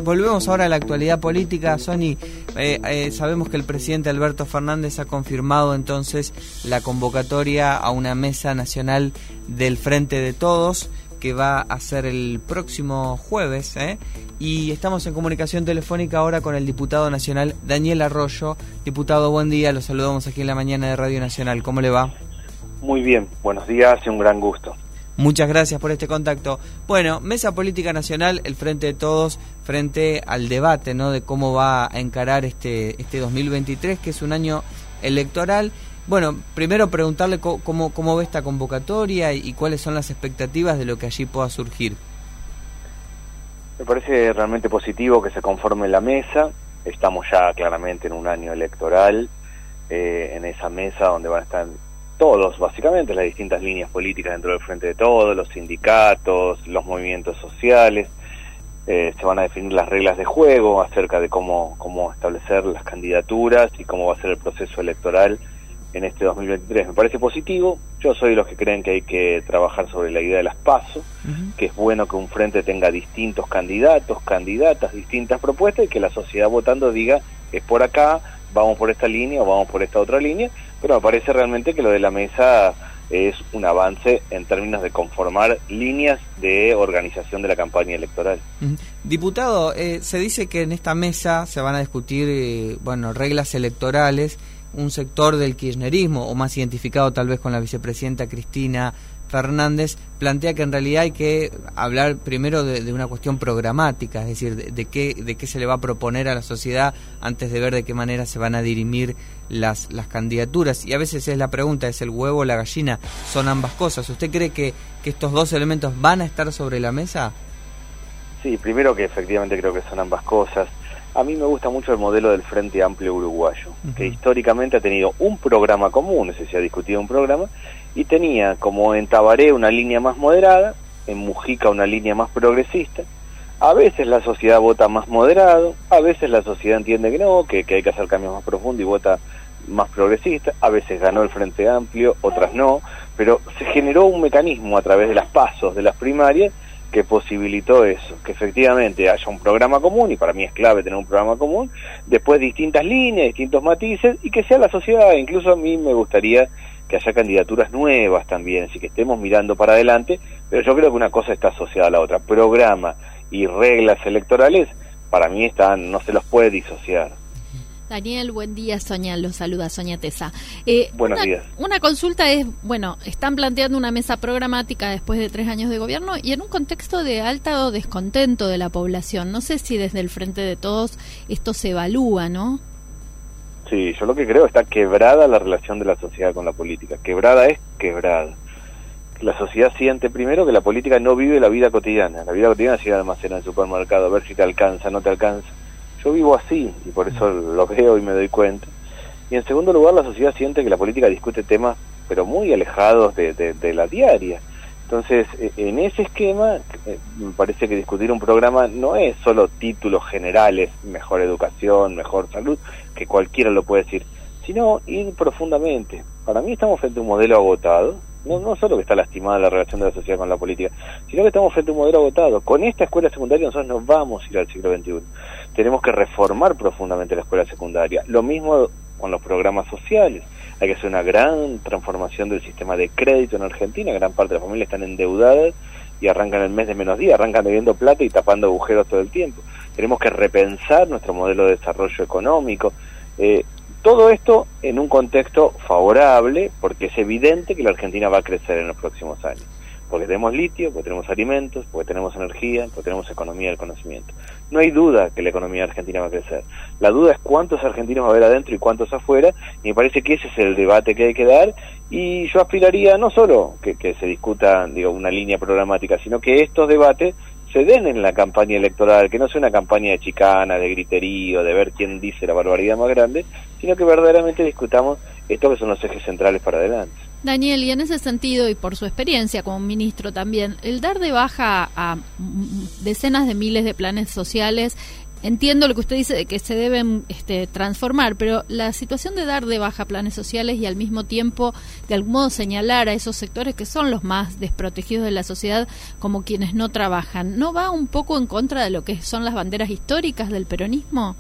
volvemos ahora a la actualidad política. Sony, sabemos que el presidente Alberto Fernández ha confirmado entonces la convocatoria a una mesa nacional del Frente de Todos, que va a ser el próximo jueves, y estamos en comunicación telefónica ahora con el diputado nacional Daniel Arroyo. Diputado, buen día, lo saludamos aquí en la mañana de Radio Nacional. ¿Cómo le va? Muy bien, buenos días y un gran gusto. Muchas gracias por este contacto. Bueno, Mesa Política Nacional, el Frente de Todos, frente al debate, ¿no?, de cómo va a encarar este 2023, que es un año electoral. Bueno, primero preguntarle cómo ve esta convocatoria y cuáles son las expectativas de lo que allí pueda surgir. Me parece realmente positivo que se conforme la mesa. Estamos ya claramente en un año electoral, en esa mesa donde van a estar todos, básicamente, las distintas líneas políticas dentro del Frente de Todos, los sindicatos, los movimientos sociales. Se van a definir las reglas de juego acerca de cómo establecer las candidaturas y cómo va a ser el proceso electoral en este 2023. Me parece positivo. Yo soy de los que creen que hay que trabajar sobre la idea de las PASO, que es bueno que un frente tenga distintos candidatos, candidatas, distintas propuestas, y que la sociedad votando diga, es por acá, vamos por esta línea o vamos por esta otra línea. Pero me parece realmente que lo de la mesa es un avance en términos de conformar líneas de organización de la campaña electoral. Diputado, se dice que en esta mesa se van a discutir reglas electorales. Un sector del kirchnerismo, o más identificado tal vez con la vicepresidenta Cristina Fernández, plantea que en realidad hay que hablar primero de una cuestión programática, es decir, de qué se le va a proponer a la sociedad antes de ver de qué manera se van a dirimir las candidaturas. Y a veces es la pregunta, ¿es el huevo o la gallina? Son ambas cosas. ¿Usted cree que estos dos elementos van a estar sobre la mesa? Sí, primero que efectivamente creo que son ambas cosas. A mí me gusta mucho el modelo del Frente Amplio Uruguayo, que históricamente ha tenido un programa común, ese se ha discutido un programa, y tenía como en Tabaré una línea más moderada, en Mujica una línea más progresista. A veces la sociedad vota más moderado, a veces la sociedad entiende que no, que hay que hacer cambios más profundos y vota más progresista. A veces ganó el Frente Amplio, otras no, pero se generó un mecanismo a través de las pasos, de las primarias, que posibilitó eso, que efectivamente haya un programa común, y para mí es clave tener un programa común, después distintas líneas, distintos matices, y que sea la sociedad. Incluso a mí me gustaría que haya candidaturas nuevas también, así que estemos mirando para adelante, pero yo creo que una cosa está asociada a la otra. Programa y reglas electorales, para mí no se los puede disociar. Daniel, buen día. Sonia, los saluda Sonia Tesa. Buenos días. Una consulta es, están planteando una mesa programática después de 3 años de gobierno y en un contexto de alto descontento de la población. No sé si desde el Frente de Todos esto se evalúa, ¿no? Sí, yo lo que creo está quebrada la relación de la sociedad con la política. Quebrada. La sociedad siente primero que la política no vive la vida cotidiana. La vida cotidiana es ir al almacén, al supermercado, a ver si te alcanza, no te alcanza. Yo vivo así y por eso lo veo y me doy cuenta. Y en segundo lugar, la sociedad siente que la política discute temas pero muy alejados de la diaria. Entonces, en ese esquema, me parece que discutir un programa no es solo títulos generales, mejor educación, mejor salud, que cualquiera lo puede decir, sino ir profundamente. Para mí estamos frente a un modelo agotado. No solo que está lastimada la relación de la sociedad con la política, sino que estamos frente a un modelo agotado. Con esta escuela secundaria nosotros no vamos a ir al siglo XXI. Tenemos que reformar profundamente la escuela secundaria. Lo mismo con los programas sociales. Hay que hacer una gran transformación del sistema de crédito en Argentina. Gran parte de las familias están endeudadas y arrancan el mes de menos días, arrancan debiendo plata y tapando agujeros todo el tiempo. Tenemos que repensar nuestro modelo de desarrollo económico. Todo esto en un contexto favorable, porque es evidente que la Argentina va a crecer en los próximos años. Porque tenemos litio, porque tenemos alimentos, porque tenemos energía, porque tenemos economía del conocimiento. No hay duda que la economía argentina va a crecer. La duda es cuántos argentinos va a haber adentro y cuántos afuera, y me parece que ese es el debate que hay que dar, y yo aspiraría no solo que se discuta una línea programática, sino que estos debates se den en la campaña electoral, que no sea una campaña de chicana, de griterío, de ver quién dice la barbaridad más grande, sino que verdaderamente discutamos estos que son los ejes centrales para adelante. Daniel, y en ese sentido, y por su experiencia como ministro también, el dar de baja a decenas de miles de planes sociales entiendo lo que usted dice de que se deben transformar, pero la situación de dar de baja planes sociales y al mismo tiempo de algún modo señalar a esos sectores que son los más desprotegidos de la sociedad como quienes no trabajan, ¿no va un poco en contra de lo que son las banderas históricas del peronismo?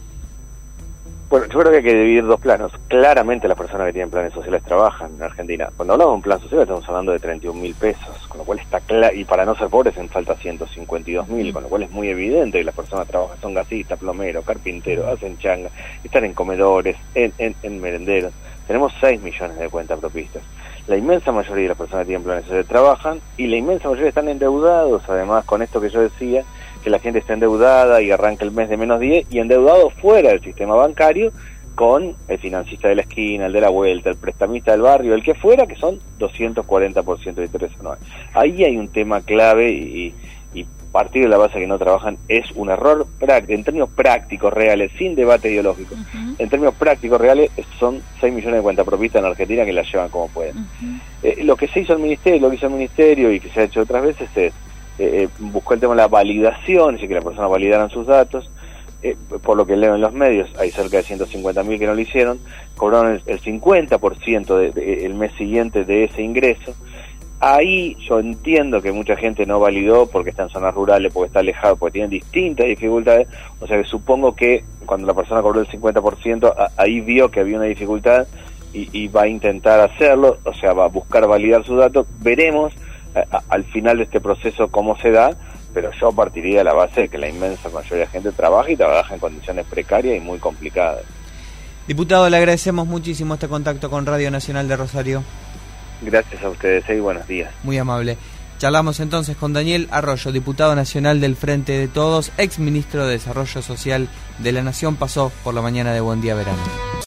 Bueno, yo creo que hay que dividir dos planos. Claramente las personas que tienen planes sociales trabajan en Argentina. Cuando hablamos de un plan social estamos hablando de 31.000 pesos, con lo cual está claro, y para no ser pobres en falta 152.000, con lo cual es muy evidente que las personas trabajan, son gasistas, plomeros, carpinteros, hacen changa, están en comedores, en merenderos. Tenemos 6 millones de cuentapropistas. La inmensa mayoría de las personas que tienen planes sociales trabajan y la inmensa mayoría están endeudados, además con esto que yo decía, que la gente está endeudada y arranca el mes de menos 10 y endeudado fuera del sistema bancario con el financista de la esquina, el de la vuelta, el prestamista del barrio, el que fuera, que son 240% de interés anual. Ahí hay un tema clave y partir de la base que no trabajan es un error en términos prácticos, reales, sin debate ideológico. En términos prácticos, reales, son 6 millones de cuentapropistas en Argentina que la llevan como pueden. Lo que se hizo el ministerio, y que se ha hecho otras veces es buscó el tema de la validación, es decir, que las personas validaran sus datos. Por lo que leo en los medios, hay cerca de 150.000 que no lo hicieron, cobraron el 50% el mes siguiente de ese ingreso. Ahí yo entiendo que mucha gente no validó porque está en zonas rurales, porque está alejado, porque tienen distintas dificultades, o sea que supongo que cuando la persona cobró el 50%, ahí vio que había una dificultad y va a intentar hacerlo, o sea, va a buscar validar sus datos. Veremos al final de este proceso cómo se da, pero yo partiría de la base de que la inmensa mayoría de gente trabaja y trabaja en condiciones precarias y muy complicadas. Diputado, le agradecemos muchísimo este contacto con Radio Nacional de Rosario. Gracias a ustedes y buenos días. Muy amable. Charlamos entonces con Daniel Arroyo, diputado nacional del Frente de Todos, ex ministro de Desarrollo Social de la Nación, pasó por la mañana de Buen Día Verano.